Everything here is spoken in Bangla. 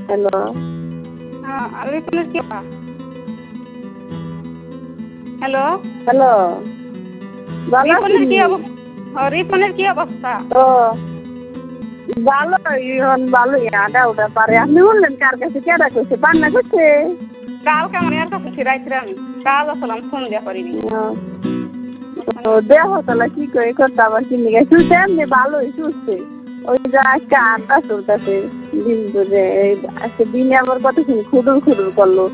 হ্যালো। রিপনের কি হ্যালো হ্যালো, ভালো রিপনের আছেন? কি অবস্থা? রিপনের কি অবস্থা? তো ভালোই, এখন ভালোই আডা ওটা পারে। আপনি বললেন কার কাছে কেডা করছে, পান্না করছে? কালকে আমার এর কাছে ফিরাইছিলাম আমি, কাজ আসলাম ফোন দিয়া করিনি। ও দেহ তাহলে কি করে করতে আবার কিনে গেছে, শুনছে এমনি ভালোই শুনছে। ওই যে আজকে আড্ডা চলতেছে দিন ধরে, আজকে দিনে আবার কতক্ষণ খুদুর খুদুর করলো।